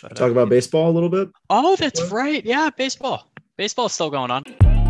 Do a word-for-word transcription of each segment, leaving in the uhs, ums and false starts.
But Talk uh, about baseball a little bit. oh, that's right. Yeah, baseball. Baseball's still going on.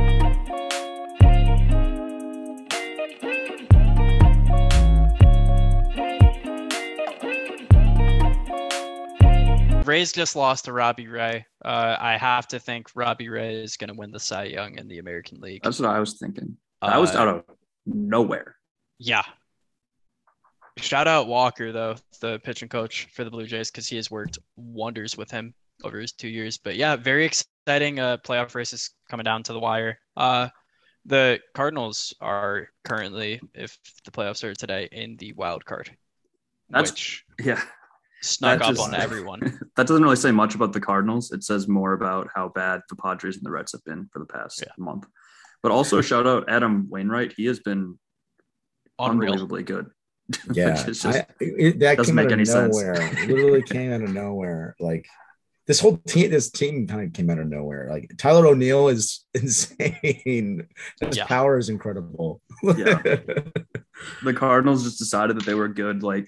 Rays just lost to Robbie Ray. Uh, I have to think Robbie Ray is going to win the Cy Young in the American League. That's what I was thinking. That was Uh, out of nowhere. yeah. Shout out Walker, though, the pitching coach for the Blue Jays, because he has worked wonders with him over his two years. But yeah, very exciting uh, playoff races coming down to the wire. Uh, the Cardinals are currently, if the playoffs are today, in the wild card, That's which yeah. snuck That up just- on everyone. That doesn't really say much about the Cardinals. It says more about how bad the Padres and the Reds have been for the past Yeah. month. But also shout out Adam Wainwright. He has been Unreal. unbelievably good. Yeah, Which is just, I, it, that doesn't came out make of any sense. nowhere. Literally came out of nowhere. Like this whole team, this team kind of came out of nowhere. Like Tyler O'Neill is insane. His Yeah. power is incredible. Yeah. the Cardinals just decided that they were good. Like,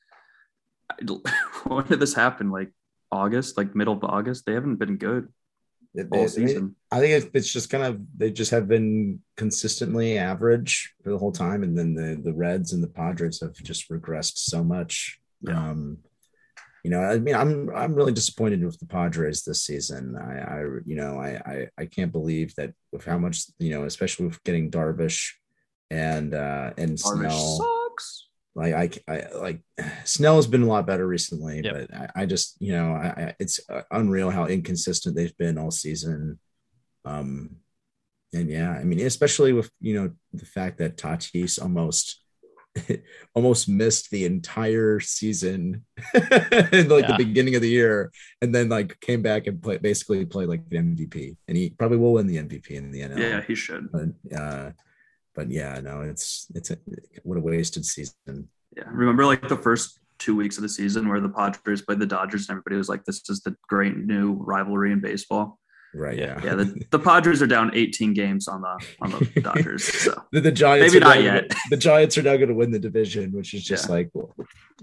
when did this happen? Like August, like middle of August. They haven't been good It- all it- season. I think it's, it's just kind of they just have been consistently average for the whole time, and then the the Reds and the Padres have just regressed so much. Yeah. Um, you know, I mean, I'm I'm really disappointed with the Padres this season. I, I you know, I, I I can't believe that with how much you know, especially with getting Darvish and uh and Darvish Snell. sucks. Like I, I like Snell has been a lot better recently, Yep. but I, I just you know I, I it's unreal how inconsistent they've been all season. Um, and yeah, I mean, especially with you know the fact that Tatis almost almost missed the entire season in like Yeah. the beginning of the year, and then like came back and play basically played like the M V P, and he probably will win the M V P in the N L. Yeah, he should. But uh, but yeah, no, it's it's a, what a wasted season. Yeah. Remember like the first two weeks of the season where the Padres played the Dodgers and everybody was like, this is the great new rivalry in baseball. Right. Yeah. Yeah. The, the Padres are down eighteen games on the on the Dodgers. So the, the Giants Maybe are not now yet. gonna- the Giants are now going to win the division, which is just Yeah. like, well,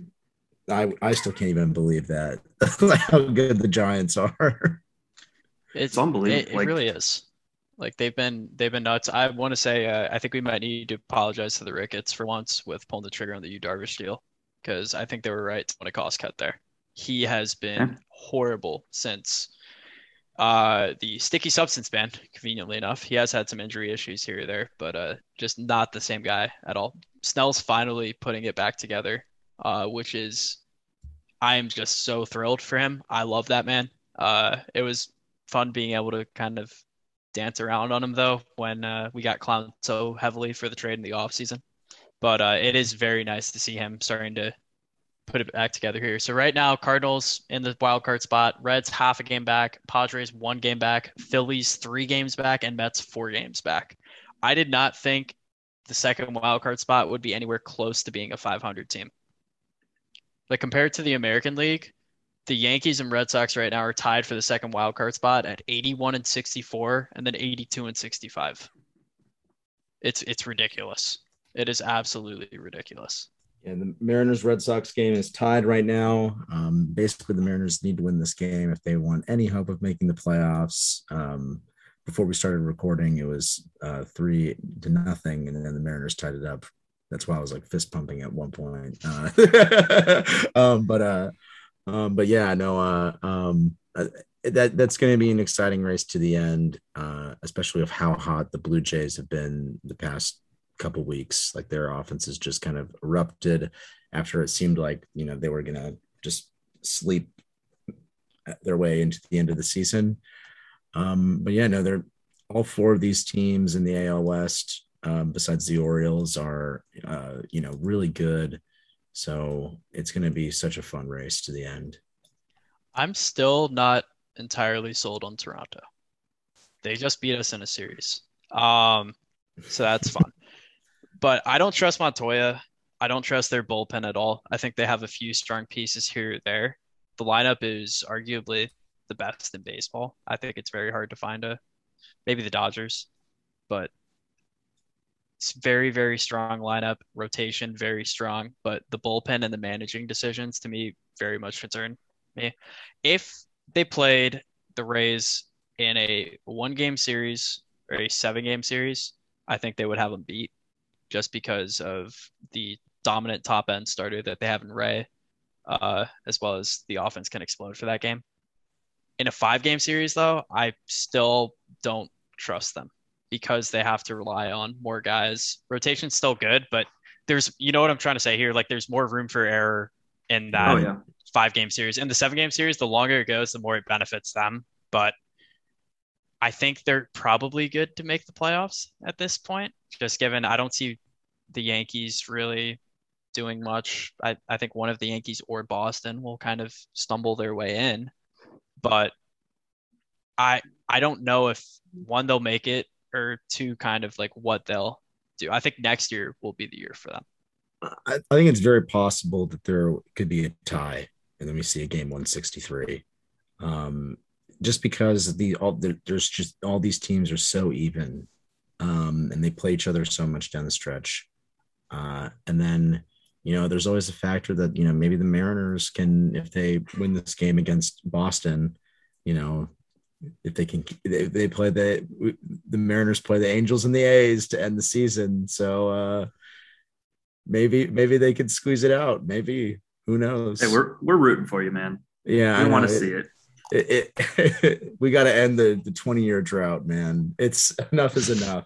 I I still can't even believe that like how good the Giants are. It's unbelievable. It, it Like- really is. Like they've been they've been nuts. I want to say uh, I think we might need to apologize to the Ricketts for once with pulling the trigger on the Yu Darvish deal, because I think they were right when a cost cut there. He has been Yeah. horrible since uh, the sticky substance ban. Conveniently enough, he has had some injury issues here or there, but uh, just not the same guy at all. Snell's finally putting it back together, uh, which is I am just so thrilled for him. I love that man. Uh, it was fun being able to kind of dance around on him though when uh, we got clowned so heavily for the trade in the offseason. But uh, it is very nice to see him starting to put it back together here. So right now, Cardinals in the wild card spot, Reds half a game back, Padres one game back, Phillies three games back, and Mets four games back. I did not think the second wild card spot would be anywhere close to being a five hundred team. Like compared to the American League, the Yankees and Red Sox right now are tied for the second wild card spot at eighty-one and sixty-four and then eighty-two and sixty-five. It's it's ridiculous. It is absolutely ridiculous. Yeah, the Mariners Red Sox game is tied right now. Um, basically, the Mariners need to win this game if they want any hope of making the playoffs. Um, before we started recording, it was uh, three to nothing, and then the Mariners tied it up. That's why I was like fist pumping at one point. Uh, um, but uh, um, but yeah, no, uh, um, uh, that that's going to be an exciting race to the end, uh, especially of how hot the Blue Jays have been the past couple weeks. Like their offense has just kind of erupted after it seemed like you know they were going to just sleep their way into the end of the season. Um, but yeah, no, they're all four of these teams in the A L West, um, besides the Orioles, are uh, you know really good. So it's going to be such a fun race to the end. I'm still not entirely sold on Toronto. They just beat us in a series. Um, so that's fun. But I don't trust Montoya. I don't trust their bullpen at all. I think they have a few strong pieces here or there. The lineup is arguably the best in baseball. I think it's very hard to find a maybe the Dodgers, but it's very, very strong lineup, rotation very strong, but the bullpen and the managing decisions to me very much concern me. If they played the Rays in a one-game series or a seven-game series, I think they would have them beat just because of the dominant top-end starter that they have in Ray, uh, as well as the offense can explode for that game. In a five-game series, though, I still don't trust them because they have to rely on more guys. Rotation's still good, but there's, you know what I'm trying to say here? Like, there's more room for error in that Oh, yeah. five-game series. In the seven-game series, the longer it goes, the more it benefits them. But I think they're probably good to make the playoffs at this point, just given I don't see the Yankees really doing much. I, I think one of the Yankees or Boston will kind of stumble their way in. But I I don't know if, one, they'll make it, or two, kind of like what they'll do. I think next year will be the year for them. I, I think it's very possible that there could be a tie, and then we see a game one sixty-three. Um, just because the all the, there's just all these teams are so even, um, and they play each other so much down the stretch. Uh, and then, you know, there's always a factor that, you know, maybe the Mariners can, if they win this game against Boston, you know, if they can, they, they play the, the Mariners play the Angels and the A's to end the season. So uh, maybe, maybe they could squeeze it out. Maybe, who knows? Hey, we're, we're rooting for you, man. Yeah. We I want to it, see it. It, it, we got to end the, the twenty year drought, man. It's enough is enough.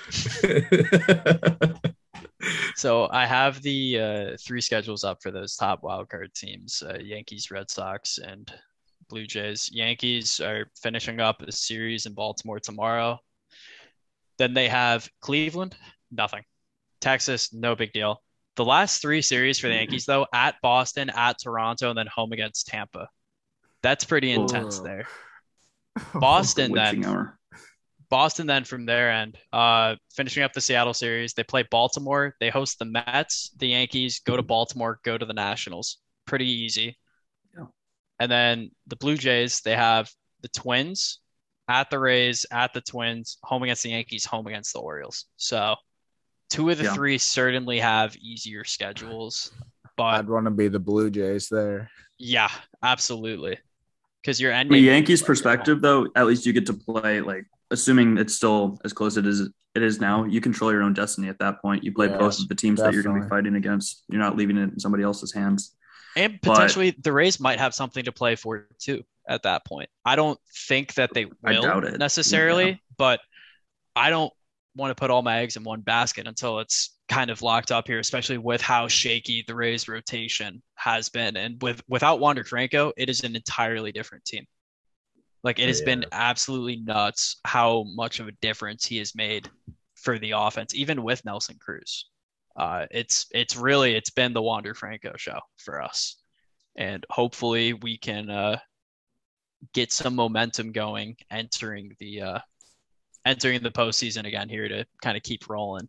So I have the uh, three schedules up for those top wildcard teams, uh, Yankees, Red Sox, and Blue Jays. Yankees are finishing up a series in Baltimore tomorrow. Then they have Cleveland, nothing. Texas, no big deal. The last three series for the Yankees, though, at Boston, at Toronto, and then home against Tampa. That's pretty intense. Whoa. There. Boston then. Hour. Boston then from their end, uh, finishing up the Seattle series. They play Baltimore. They host the Mets, the Yankees, go to Baltimore, go to the Nationals. Pretty easy. Yeah. And then the Blue Jays, they have the Twins, at the Rays, at the Twins, home against the Yankees, home against the Orioles. So two of the yeah. three certainly have easier schedules. But I'd want to be the Blue Jays there. Yeah, absolutely. Because you're ending. From the Yankees' perspective, though, at least you get to play, like, assuming it's still as close as it is now, you control your own destiny at that point. You play yes, both of the teams definitely. that you're going to be fighting against. You're not leaving it in somebody else's hands. And potentially but, the Rays might have something to play for, too, at that point. I don't think that they will necessarily, yeah. but I don't want to put all my eggs in one basket until it's kind of locked up here, especially with how shaky the Rays rotation has been. And with without Wander Franco, it is an entirely different team. Like, it has yeah. been absolutely nuts how much of a difference he has made for the offense, even with Nelson Cruz. Uh, it's it's really, it's been the Wander Franco show for us. And hopefully we can uh, get some momentum going entering the uh, entering the postseason again here to kind of keep rolling.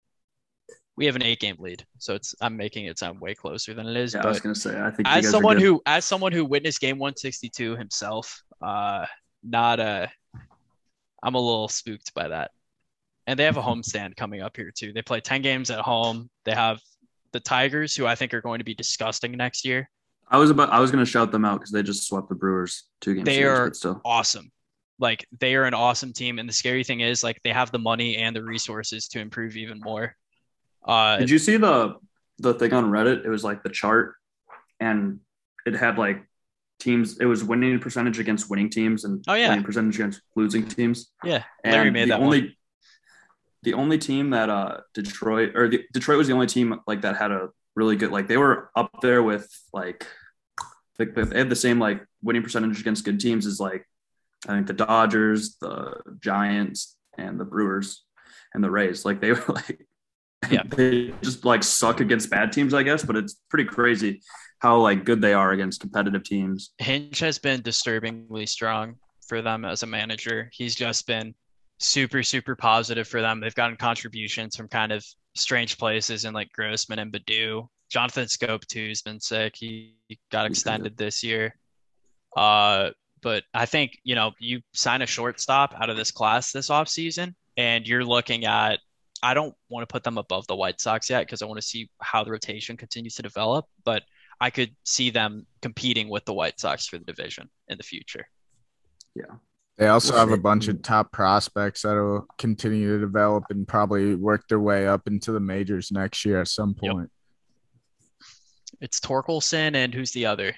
We have an eight-game lead, so it's I'm making it sound way closer than it is. Yeah, but I was gonna say, I think as someone who as someone who witnessed Game one sixty-two himself, uh, not a, I'm a little spooked by that. And they have a homestand coming up here too. They play ten games at home. They have the Tigers, who I think are going to be disgusting next year. I was about I was gonna shout them out because they just swept the Brewers two games. They series, are still. awesome. Like, they are an awesome team, and the scary thing is, like, they have the money and the resources to improve even more. Uh, Did you see the the thing on Reddit? It was like the chart, and it had like teams. It was winning percentage against winning teams, and oh, yeah. winning percentage against losing teams. Yeah, Larry and made the that only, one. The only team that uh, Detroit or the, Detroit was the only team like that had a really good, like, they were up there with like, like they had the same like winning percentage against good teams as like I think the Dodgers, the Giants, and the Brewers, and the Rays. Like, they were like. Yeah, they just like suck against bad teams, I guess, but it's pretty crazy how like good they are against competitive teams. Hinch has been disturbingly strong for them as a manager. He's just been super, super positive for them. They've gotten contributions from kind of strange places in like Grossman and Baду. Jonathan Scope too has been sick. He got extended this year. Uh, but I think, you know, you sign a shortstop out of this class this offseason, and you're looking at, I don't want to put them above the White Sox yet because I want to see how the rotation continues to develop. But I could see them competing with the White Sox for the division in the future. Yeah. They also We'll have a see. bunch of top prospects that will continue to develop and probably work their way up into the majors next year at some Yep. point. It's Torkelson and who's the other?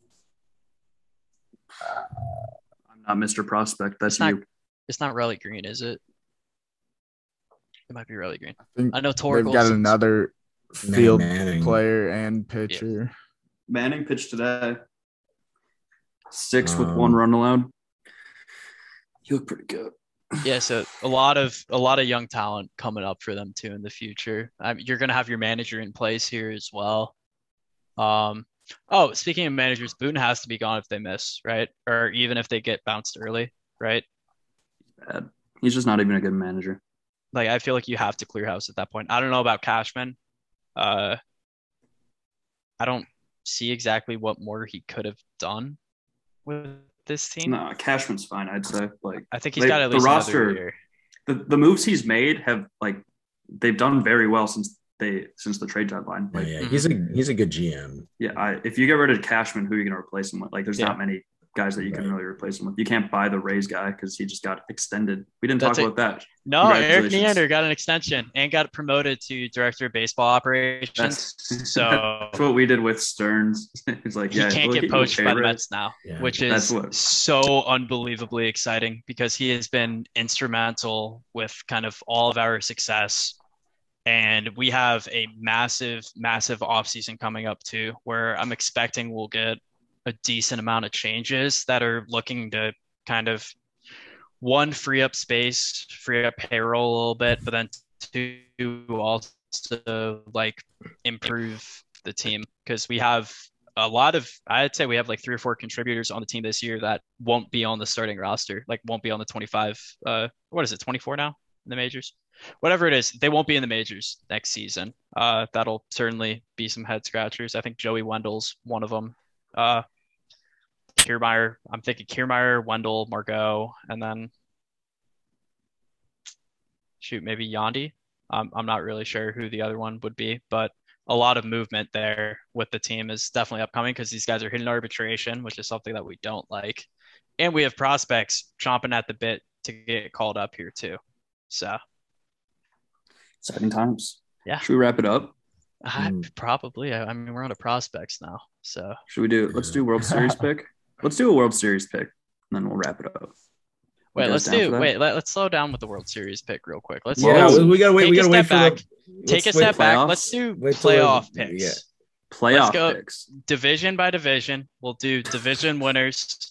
I'm not Mister Prospect. That's It's not. you. It's not Relly Green, is it? It might be Relly Green. I think I know they've got Torkelson. another Matt field Manning. player and pitcher. Manning pitched today. Six with Um, one run allowed. He looked pretty good. Yeah, so a lot of a lot of young talent coming up for them too in the future. I mean, you're gonna have your manager in place here as well. Um, oh, speaking of managers, Boone has to be gone if they miss, right? Or even if they get bounced early, right? Bad. He's just not even a good manager. Like I feel like you have to clear house at that point. I don't know about Cashman. Uh, I don't see exactly what more he could have done with this team. No, Cashman's fine, I'd say. Like I think he's they- got at the least roster- another year. the, the moves he's made have like they've done very well since they since the trade deadline. Yeah, Like yeah, he's a he's a good G M. yeah, I, if you get rid of Cashman, who are you going to replace him with? Like, there's Yeah. not many guys that you can Right. really replace him with. You can't buy the Rays guy because he just got extended. We didn't talk That's it. about that. No, Eric Congratulations. Neander got an extension and got promoted to director of baseball operations. That's So that's what we did with Stearns. He's like, he yeah, can't look, get he- poached okay, by the Ray. Mets now, Yeah. which That's is what- so unbelievably exciting because he has been instrumental with kind of all of our success. And we have a massive, massive offseason coming up too, where I'm expecting we'll get a decent amount of changes that are looking to kind of one, free up space, free up payroll a little bit, but then two, also like improve the team because we have a lot of, I'd say we have like three or four contributors on the team this year that won't be on the starting roster, like won't be on the twenty-five, uh, what is it, twenty-four now in the majors? Whatever it is, they won't be in the majors next season. Uh, that'll certainly be some head scratchers. I think Joey Wendell's one of them. Uh, Kiermaier, I'm thinking Kiermaier, Wendell, Margot, and then shoot, maybe Yandy. Um, I'm not really sure who the other one would be, but a lot of movement there with the team is definitely upcoming because these guys are hitting arbitration, which is something that we don't like. And we have prospects chomping at the bit to get called up here too. So, Exciting times. Yeah. Should we wrap it up? I, Mm. probably. I, I mean, we're on to prospects now. So, Should we do? Let's do World Series pick. Let's do a World Series pick, and then we'll wrap it up. wait, guys let's down for do, that? wait, let, let's slow down with the World Series pick real quick. Let's Yeah, Whoa. we, we gotta wait. Take we a gotta wait step for back. the. take a let's wait- step back. playoffs? Let's do Wait till playoff the- picks. yeah. Playoff go. picks. Division by division. We'll do division winners.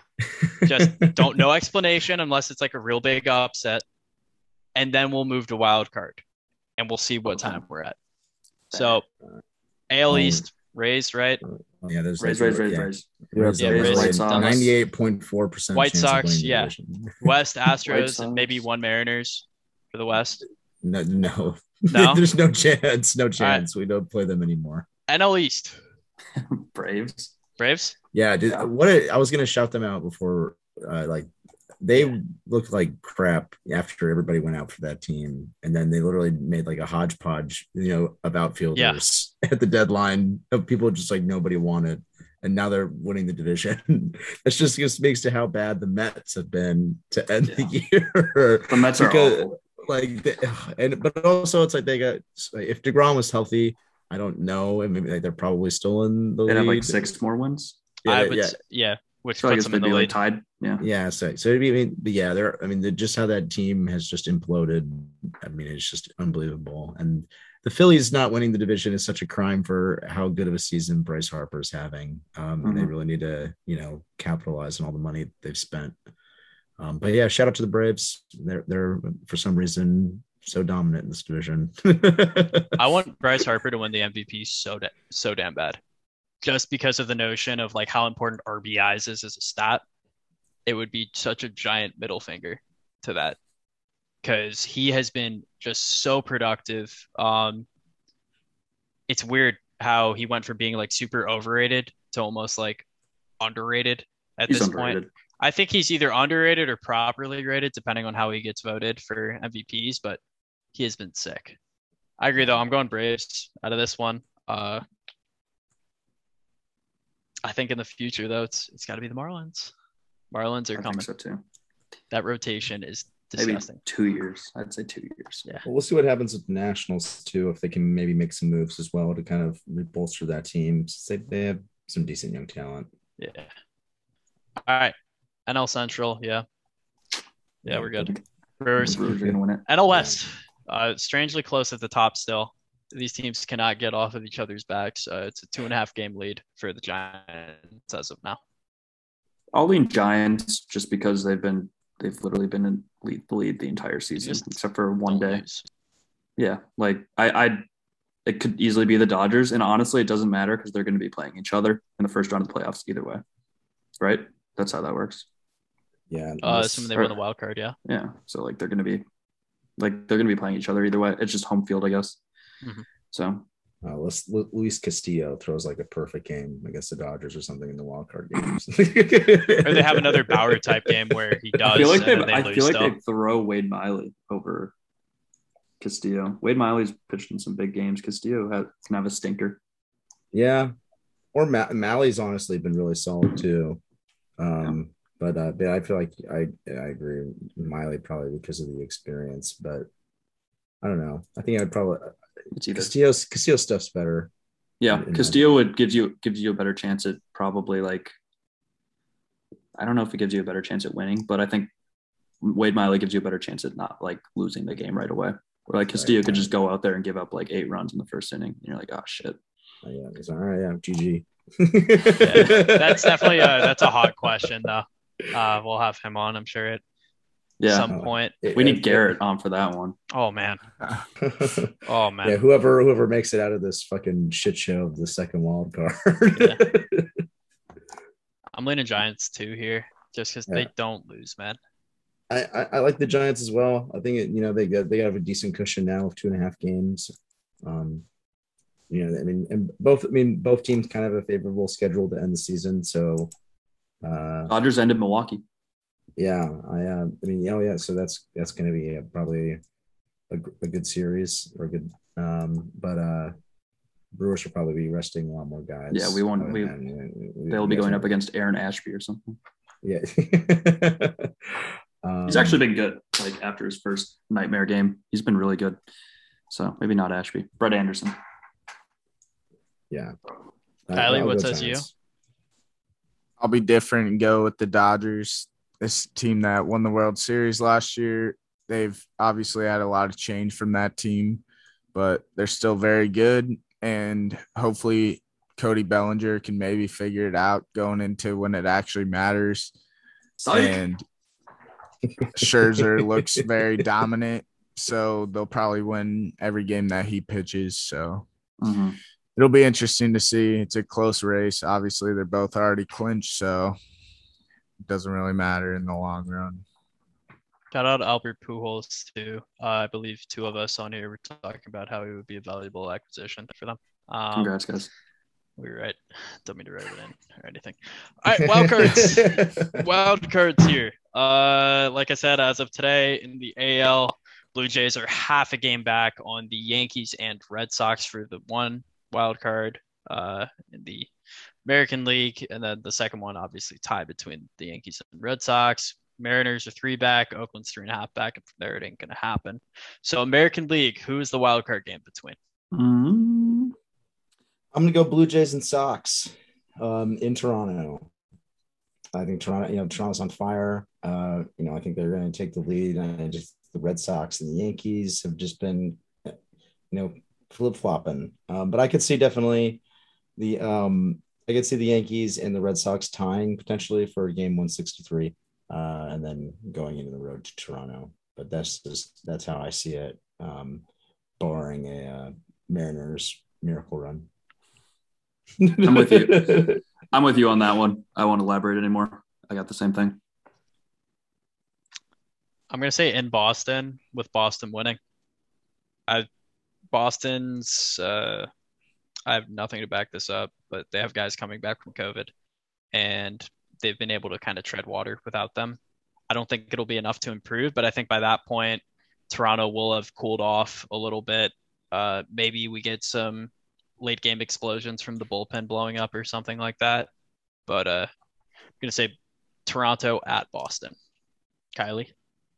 Just don't no explanation unless it's like a real big upset. And then we'll move to wild card and we'll see what Okay. time we're at. So A L Um, East, Rays, right? Yeah, there's Raise, like, raise, raise, yeah. raise. Rays, Yeah, Rays, Rays, White Sox. ninety-eight point four percent White chance of Sox, winning the yeah. division. West White Astros Sox. and maybe one Mariners for the West. No, no, No? there's no chance. No chance. We don't play them anymore. N L East, Braves. Braves. Yeah, dude, Yeah. what a, I was gonna shout them out before. Uh, like they looked like crap after everybody went out for that team, and then they literally made like a hodgepodge, you know, of outfielders at the deadline of people just like nobody wanted, and now they're winning the division. That's just just speaks to how bad the Mets have been to end the year. The Mets are Because- awful. like they, and but also it's like they got if DeGrom was healthy, I don't know, and maybe like they're probably still in the They'd have like lead. six more wins. Yeah, I they- would, yeah, s- yeah, which So I puts guess them in they'd the be like lead. tied. Yeah. yeah. So so it'd be, I mean, but yeah, they're I mean, the, just how that team has just imploded. I mean, it's just unbelievable. And the Phillies not winning the division is such a crime for how good of a season Bryce Harper's having. Um, and they Mhm. really need to, you know, capitalize on all the money they've spent. Um, but yeah, shout out to the Braves. They're they're for some reason so dominant in this division. I want Bryce Harper to win the M V P so da- so damn bad, just because of the notion of like how important R B Is is as a stat. It would be such a giant middle finger to that because he has been just so productive. Um, it's weird how he went from being like super overrated to almost like underrated at He's this underrated. point. I think he's either underrated or properly rated, depending on how he gets voted for M V Ps, but he has been sick. I agree, though. I'm going Braves out of this one. Uh, I think in the future though, it's it's got to be the Marlins. Marlins are I coming. think so too. That rotation is Maybe disgusting. two years. I'd say two years. Yeah. Well, we'll see what happens with the Nationals too, if they can maybe make some moves as well to kind of bolster that team. Since They they have some decent young talent. Yeah. All right. N L Central. Yeah. Yeah, we're good. Brewers. The Brewers are gonna win it. N L West. Uh, strangely close at the top still. These teams cannot get off of each other's backs. Uh, it's a two and a half game lead for the Giants as of now. I'll lean Giants just because they've been they've literally been in lead the lead the entire season Just except for one Don't day. lose. Yeah, like I I it could easily be the Dodgers, and honestly, it doesn't matter because they're going to be playing each other in the first round of the playoffs either way, right? That's how that works. Yeah. Uh, unless- assuming they or- win the wild card, yeah. Yeah, so like they're going to be like they're going to be playing each other either way. It's just home field, I guess. Mhm. So Uh, Luis Luis Castillo throws like a perfect game against the Dodgers or something in the wild card games. Or they have another Bauer type game where he does, I feel like they and then they I lose feel like still. they throw Wade Miley over Castillo. Wade Miley's pitched in some big games. Castillo has, can have a stinker. Yeah. Or Ma- Malley's honestly been really solid too. Um, But uh, but I feel like I I agree with Miley probably because of the experience, but I don't know. I think I'd probably It's either Castillo's Castillo stuff's better. yeah, in Castillo would gives you gives you a better chance at probably like I don't know if it gives you a better chance at winning, but I think Wade Miley gives you a better chance at not like losing the game right away. Or like Castillo Right, could right. just go out there and give up like eight runs in the first inning, and you're like, oh shit. Oh, yeah, it's all right. Yeah, G G. That's definitely a that's a hot question though. Uh, we'll have him on, I'm sure, at Yeah, some point. we need Garrett on for that one. Oh man. Oh man. Yeah, whoever whoever makes it out of this fucking shit show of the second wild card. Yeah. I'm leaning Giants too here, just because Yeah. they don't lose, man. I, I, I like the Giants as well. I think it, you know they got they have a decent cushion now of two and a half games. Um, you know, I mean, and both I mean both teams kind of have a favorable schedule to end the season. So, uh, Dodgers ended Milwaukee. yeah, I uh, I mean, oh yeah, so that's that's going to be a, probably a, a good series or a good. Um, but uh, Brewers will probably be resting a lot more guys. Yeah, we won't- Oh, we- man, we- we- They'll we be going guys up against Aaron Ashby or something. Yeah. um, He's actually been good. Like after his first nightmare game, he's been really good. So maybe not Ashby. Brett Anderson. yeah. Kylie, I'll what go says you? Giants. I'll be different and go with the Dodgers. This team that won the World Series last year, they've obviously had a lot of change from that team, but they're still very good. And hopefully Cody Bellinger can maybe figure it out going into when it actually matters. Psych. And Scherzer looks very dominant, so they'll probably win every game that he pitches. So Mhm. it'll be interesting to see. It's a close race. Obviously, they're both already clinched, so it doesn't really matter in the long run. Shout out Albert Pujols too. Uh, I believe two of us on here were talking about how he would be a valuable acquisition for them. Um, Congrats, guys. We were right. Don't mean to write it in or anything. All right, wild cards. Wild cards here. Uh, like I said, as of today in the A L, Blue Jays are half a game back on the Yankees and Red Sox for the one wild card. Uh, in the American League, and then the second one obviously tied between the Yankees and Red Sox. Mariners are three back. Oakland's three and a half back. And from there, it ain't gonna happen. So American League, who is the wild card game between? Mhm. I'm gonna go Blue Jays and Sox um, in Toronto. I think Toronto, you know, Toronto's on fire. Uh, you know, I think they're going to take the lead, and just the Red Sox and the Yankees have just been, you know, flip flopping. Um, but I could see definitely the um, I could see the Yankees and the Red Sox tying potentially for game one sixty-three, uh, and then going into the road to Toronto. But that's just that's how I see it, um, barring a uh, Mariners miracle run. I'm with you. I'm with you on that one. I won't elaborate anymore. I got the same thing. I'm gonna say in Boston with Boston winning. I Boston's uh, I have nothing to back this up, but they have guys coming back from COVID, and they've been able to kind of tread water without them. I don't think it'll be enough to improve, but I think by that point, Toronto will have cooled off a little bit. Uh, maybe we get some late game explosions from the bullpen blowing up or something like that. but uh, I'm gonna say Toronto at Boston. Kylie.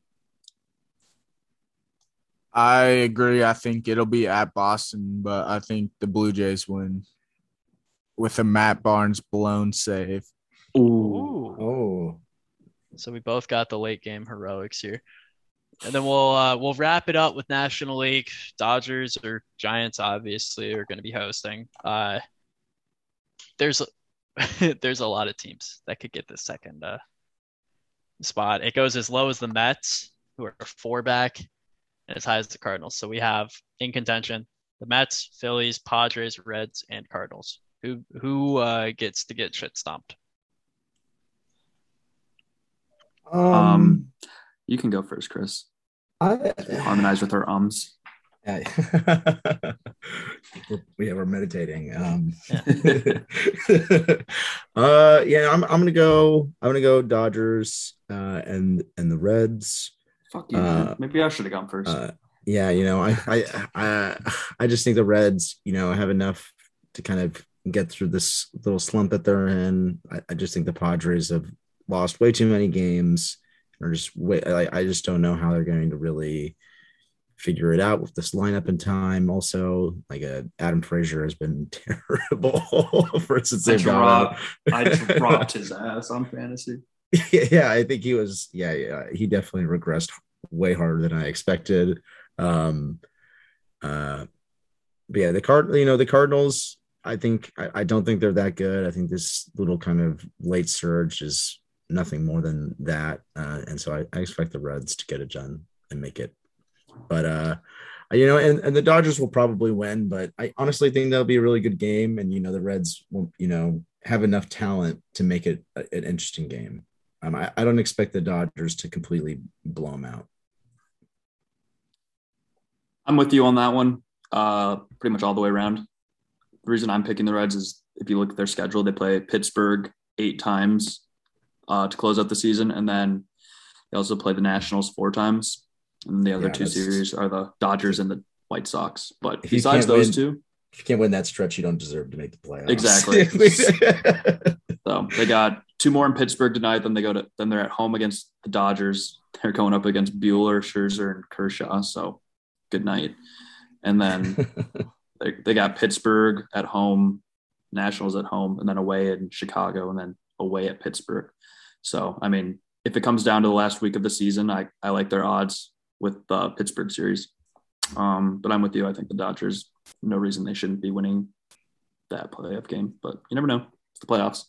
I agree. I think it'll be at Boston, but I think the Blue Jays win with a Matt Barnes blown save. Ooh. Oh, So we both got the late game heroics here. And then we'll uh, we'll wrap it up with National League. Dodgers or Giants obviously are going to be hosting. Uh, there's there's a lot of teams that could get the second uh, spot. It goes as low as the Mets, who are four back, and as high as the Cardinals. So we have in contention the Mets, Phillies, Padres, Reds, and Cardinals. Who who uh, gets to get shit stomped? um, Um, you can go first, Chris. I Harmonize with our ums. Yeah, we're, we're meditating. Um, uh, yeah, I'm I'm gonna go. I'm gonna go Dodgers uh, and and the Reds. Fuck you, Uh, man. Maybe I should have gone first. Uh, yeah, you know, I I I I just think the Reds, you know, have enough to kind of get through this little slump that they're in. I, I just think the Padres have lost way too many games, or just wait. I, I just don't know how they're going to really figure it out with this lineup in time. Also, like a Adam Frazier has been terrible for since I they've got dropped, I dropped his ass on fantasy. yeah, I think he was. Yeah, yeah, he definitely regressed way harder than I expected. Um, uh, but yeah, the card, you know, the Cardinals. I think I, I don't think they're that good. I think this little kind of late surge is nothing more than that, uh, and so I, I expect the Reds to get it done and make it. But uh, you know, and, and the Dodgers will probably win. But I honestly think that'll be a really good game, and you know, the Reds will, you know, have enough talent to make it a, an interesting game. Um, I, I don't expect the Dodgers to completely blow them out. I'm with you on that one. Uh, pretty much all the way around. The reason I'm picking the Reds is if you look at their schedule, they play Pittsburgh eight times uh, to close out the season, and then they also play the Nationals four times. And the other Yeah, two that's- series are the Dodgers and the White Sox. But If you besides can't those win- two, If you can't win that stretch, you don't deserve to make the playoffs. Exactly. so they got two more in Pittsburgh tonight. Then they go to then they're at home against the Dodgers. They're going up against Bueller, Scherzer, and Kershaw. So good night. And then they, they got Pittsburgh at home, Nationals at home, and then away in Chicago, and then away at Pittsburgh. So I mean, if it comes down to the last week of the season, I, I like their odds with the Pittsburgh series. Um, but I'm with you. I think the Dodgers, no reason they shouldn't be winning that playoff game, but you never know. It's the playoffs.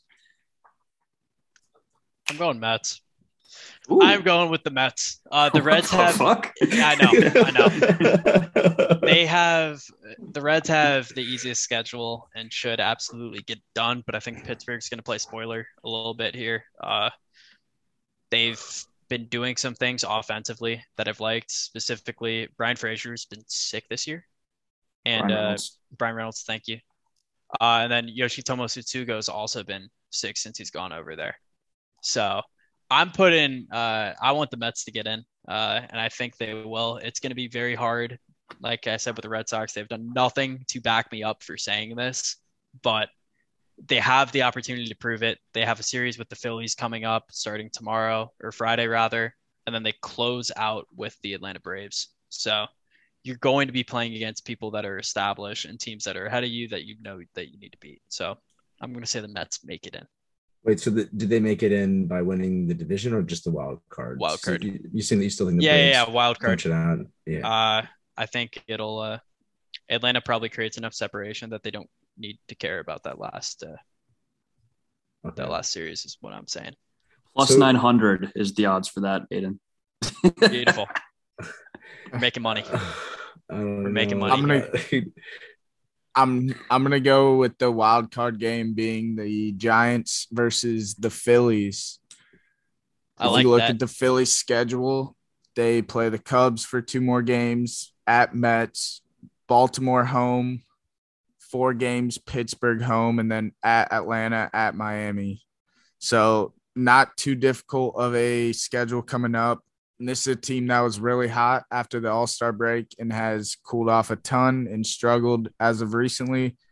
I'm going Mets. Ooh. I'm going with the Mets. Uh, the Reds What have. fuck? Yeah, I know. I know. They have the Reds have the easiest schedule and should absolutely get done. But I think Pittsburgh's going to play spoiler a little bit here. Uh, they've been doing some things offensively that I've liked. Specifically, Brian Frazier's been sick this year, and Brian uh, Reynolds. Brian Reynolds, thank you. Uh, and then Yoshitomo Tsutsugo's also been sick since he's gone over there. So I'm putting. Uh, I want the Mets to get in, uh, and I think they will. It's going to be very hard. Like I said with the Red Sox, they've done nothing to back me up for saying this, but they have the opportunity to prove it. They have a series with the Phillies coming up starting tomorrow or Friday rather, and then they close out with the Atlanta Braves. So you're going to be playing against people that are established and teams that are ahead of you that you know that you need to beat. So I'm going to say the Mets make it in. Wait, so the, did they make it in by winning the division or just the wild card? Wild So card. you, you seem you still think the Yeah, Braves yeah, yeah, wild card. punch it out? Yeah. Uh, I think it'll uh, Atlanta probably creates enough separation that they don't need to care about that last uh, Okay. that last series is what I'm saying. Plus So- nine hundred is the odds for that, Aiden. Beautiful. We're making money. I don't We're making know. money. I'm gonna- I'm I'm gonna go with the wild card game being the Giants versus the Phillies. I if like you look that. at the Phillies schedule, they play the Cubs for two more games, at Mets, Baltimore home, four games, Pittsburgh home, and then at Atlanta, at Miami. So not too difficult of a schedule coming up. And this is a team that was really hot after the All-Star break and has cooled off a ton and struggled as of recently.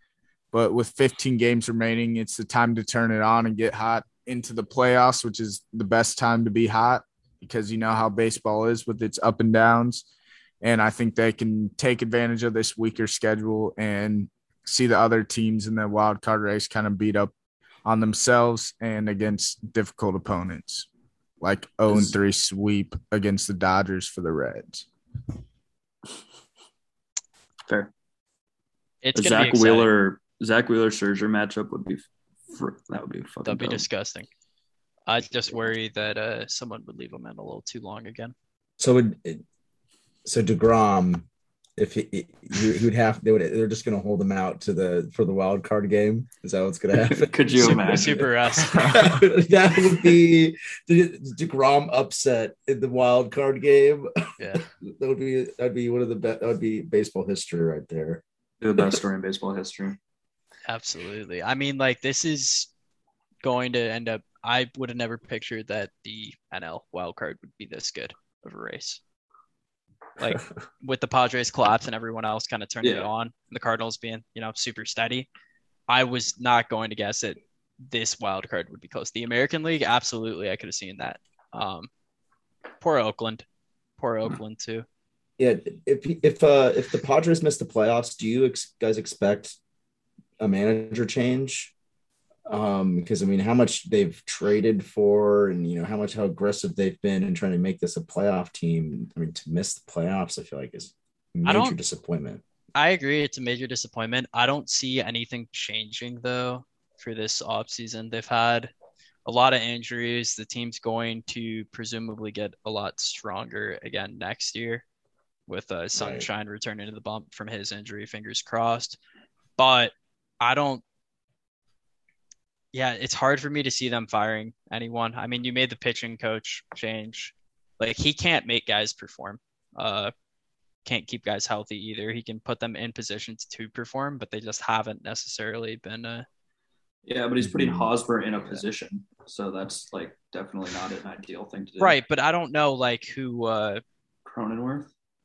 But with fifteen games remaining, it's the time to turn it on and get hot into the playoffs, which is the best time to be hot because you know how baseball is with its up and downs. And I think they can take advantage of this weaker schedule and see the other teams in the wild card race kind of beat up on themselves and against difficult opponents, like oh and three sweep against the Dodgers for the Reds. Fair. It's Zach gonna be exciting. Wheeler, Zach Wheeler Scherzer matchup would be fr- that would be fucking. That'd be dope. disgusting. I just worry that uh, someone would leave him in a little too long again. So would so DeGrom, if he, he, he would have, they would they're just going to hold him out to the for the wild card game. Is that what's going to happen? Could you super, imagine? Super S. That would be the DeGrom upset in the wild card game. Yeah, that would be that'd be one of the best. That would be baseball history right there. The best story in baseball history. Absolutely. I mean, like this is going to end up. I would have never pictured that the N L wild card would be this good of a race. Like with the Padres collapse and everyone else kind of turning Yeah. it on, and the Cardinals being, you know, super steady. I was not going to guess that this wild card would be close. The American League, absolutely, I could have seen that. Um, poor Oakland, poor Oakland too. Yeah, if if uh, if the Padres miss the playoffs, do you ex- guys expect a manager change? Um, because I mean, how much they've traded for, and you know how much how aggressive they've been in trying to make this a playoff team. I mean, to miss the playoffs, I feel like is I major don't- disappointment. I agree, it's a major disappointment. I don't see anything changing though for this offseason. They've had a lot of injuries. The team's going to presumably get a lot stronger again next year with uh, Sunshine returning to the bump from his injury, fingers crossed. But I don't Yeah, it's hard for me to see them firing anyone. I mean, you made the pitching coach change. Like, he can't make guys perform. Uh, can't keep guys healthy either. He can put them in positions to perform, but they just haven't necessarily been. Uh, Yeah, but he's putting Mhm. Hosmer in a position, so that's like definitely not an ideal thing to do. right, but I don't know, like, who. Uh, Cronenworth.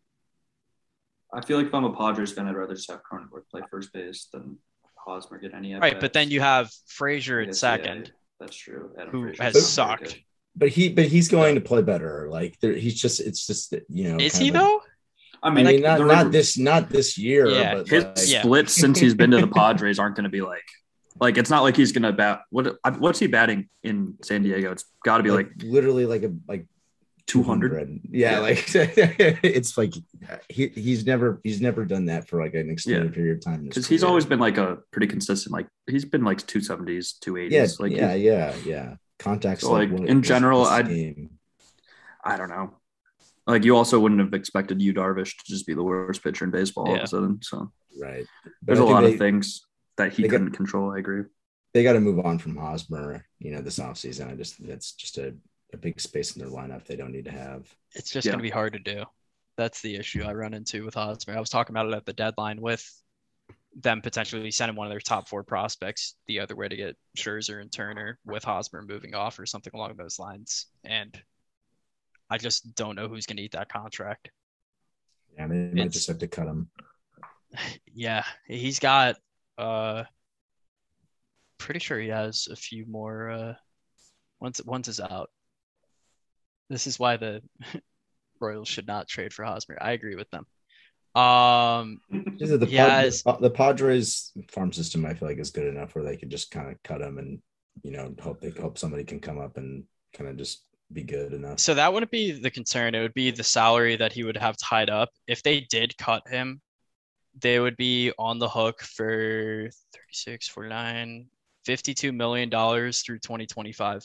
I feel like if I'm a Padres fan, I'd rather just have Cronenworth play first base than Hosmer get any. right, but then you have Frazier at Yes, second, yeah, that's true. Adam who Frazier's has very sucked. good. But he but he's going to play better. Like there, he's just it's just you know. Is kind he of a- though? I I mean, mean, not the not re- this not this year. Yeah, but his like, Yeah. splits since he's been to the Padres aren't going to be like like it's not like he's going to bat. What what's he batting in San Diego? It's got to be like, like literally like a like two hundred. Yeah, Yeah. like it's like he he's never he's never done that for like an extended Yeah. period of time. in his Because he's career. always been like a pretty consistent. Like he's been like two seventies, two yeah eighties. Like yeah he- yeah yeah contacts. So, like, one- in his- general, his I'd- game. I don't know. Like you also wouldn't have expected Yu Darvish to just be the worst pitcher in baseball all of Yeah. a sudden. So right. But there's I a think lot they, of things that he they got- couldn't control. I agree. They got to move on from Hosmer. You know, this offseason. I just that's just a, a big space in their lineup they don't need to have. It's just Yeah. going to be hard to do. That's the issue I run into with Hosmer. I was talking about it at the deadline with them potentially sending one of their top four prospects the other way to get Scherzer and Turner with Hosmer moving off or something along those lines. And I just don't know who's going to eat that contract. Yeah, they might It's- just have to cut him. Yeah, he's got uh pretty sure he has a few more uh once once is out. This is why the Royals should not trade for Hosmer. I agree with them. Um Is it the, He Pad- has- the, the Padres farm system? I feel like is good enough where they could just kind of cut him and you know hope they hope somebody can come up and kind of just be good enough. so that wouldn't be the concern. It would be the salary that he would have tied up. If they did cut him, they would be on the hook for thirty-six, forty-nine, fifty-two million dollars through twenty twenty-five.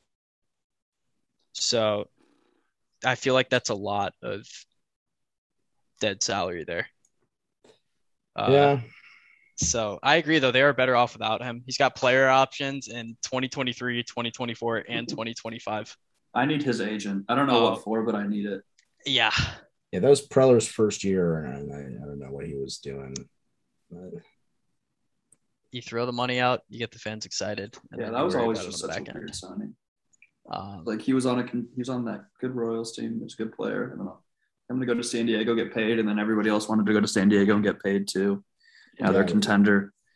So I feel like that's a lot of dead salary there. Uh, yeah, So I agree, though. They are better off without him. He's got player options in twenty twenty-three, twenty twenty-four, and twenty twenty-five. I need his agent. I don't know Oh. what for, but I need it. Yeah. yeah, that was Preller's first year, and I, I don't know what he was doing. But You throw the money out, you get the fans excited. and Yeah, then that you was worry always about it just on the such a back weird end. signing. Um, Like he was on a con- he was on that good Royals team. He was a good player. And then I'm gonna go to San Diego, get paid, and then everybody else wanted to go to San Diego and get paid too. Now they're a Yeah. contender.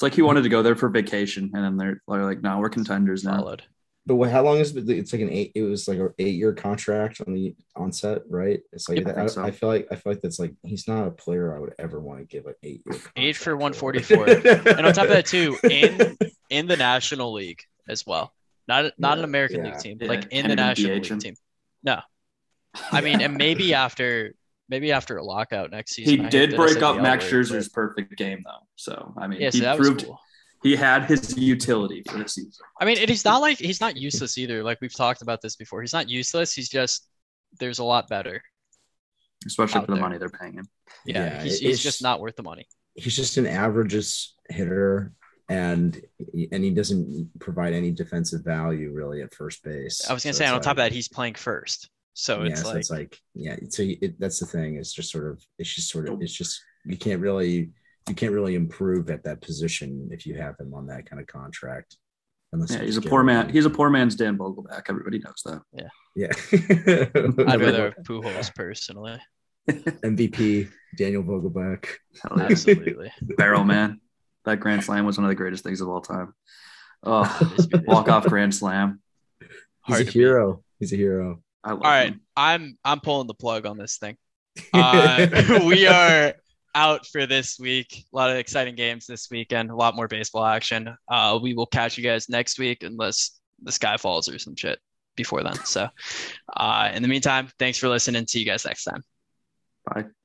It's like he wanted to go there for vacation, and then they're, they're like, "No, we're contenders now." Followed. But what, how long is it? It's like an eight. It was like an eight-year contract on the onset, right? It's like Yeah, I I, think so. I feel like I feel like that's like he's not a player I would ever want to give an eight-year Eight for contract one forty-four. And on top of that, too, in in the National League as well. Not not an Yeah, American yeah. League team, Yeah, like in can't the even National D H League him. team. No, I mean, and maybe after maybe after a lockout next He season. I did hope break that up doesn't Max be outward, Scherzer's perfect game, though. So I mean, but- Yeah, he so that was proved cool. he had his utility for the season. I mean, and he's not like he's not useless either. Like we've talked about this before. He's not useless. He's just there's a lot better. Especially Out for the there. money they're paying him. Yeah, Yeah, he's, it- he's it's- just not worth the money. He's just an averages hitter, and and he doesn't provide any defensive value really at first base. I was gonna So say, it's on top of like- that, he's playing first, so yeah, it's so like, it's like yeah. So it, that's the thing. It's just sort of it's just sort of it's just you can't really you can't really improve at that position if you have him on that kind of contract. Unless Yeah, you he's a just poor give man. him- He's a poor man's Dan Vogelback. Everybody knows that. yeah. I'd rather have Pujols personally. M V P Daniel Vogelback. Hell yeah. Absolutely. Barrel man. That grand slam was one of the greatest things of all time. Oh, This be- walk off grand slam. He's Hard a to beat. hero. He's a hero. I love All right, him. I'm I'm pulling the plug on this thing. Uh, we are out for this week. A lot of exciting games this weekend. A lot more baseball action. Uh, we will catch you guys next week unless the sky falls or some shit before then. So, uh, in the meantime, thanks for listening. See you guys next time. Bye.